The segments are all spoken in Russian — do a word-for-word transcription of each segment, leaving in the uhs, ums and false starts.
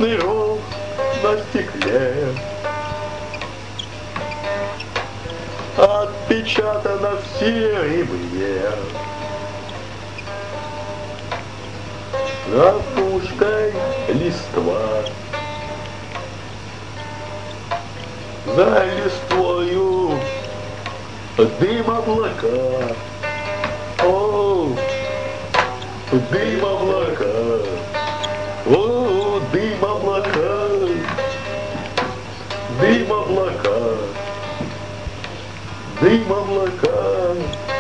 пузырек на стекле. Отпечатано в серебре. За пушкой листва, за листвою дым облака. О, дым облака, о, дым облака, дым облака, дым облака,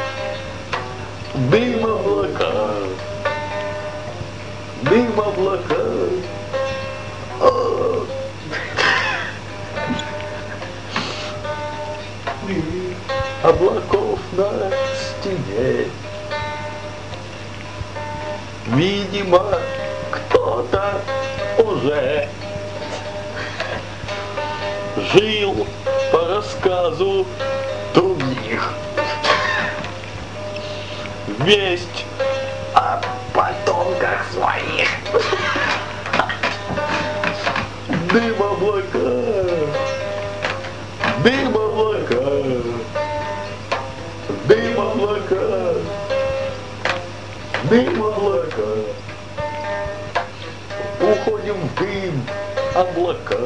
дым облака, дым облака. О. Облаков на стене. Видимо, кто-то уже жил по рассказу других. Весть о потомках своих. Дым облака, дым облака, дым облака, дым облака. Уходим в дым облака.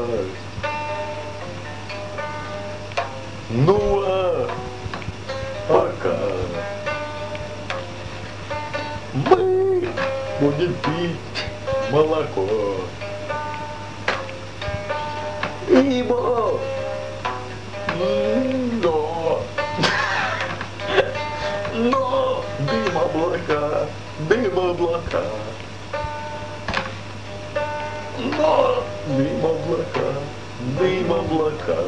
Ну а пока мы будем пить молоко. Ибо но но дым облака, дым облака, но дым облака, дым облака,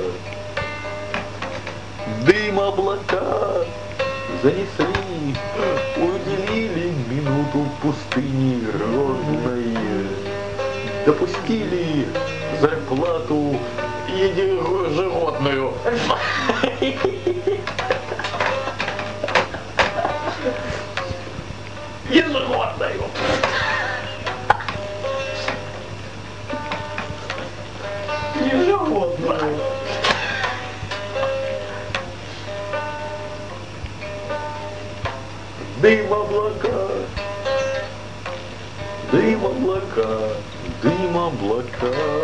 дым облака занесли, уделили минуту пустыни грозной, допустили зарплату животную. И животную. И животную. Дым облака, дым облака, дым облака.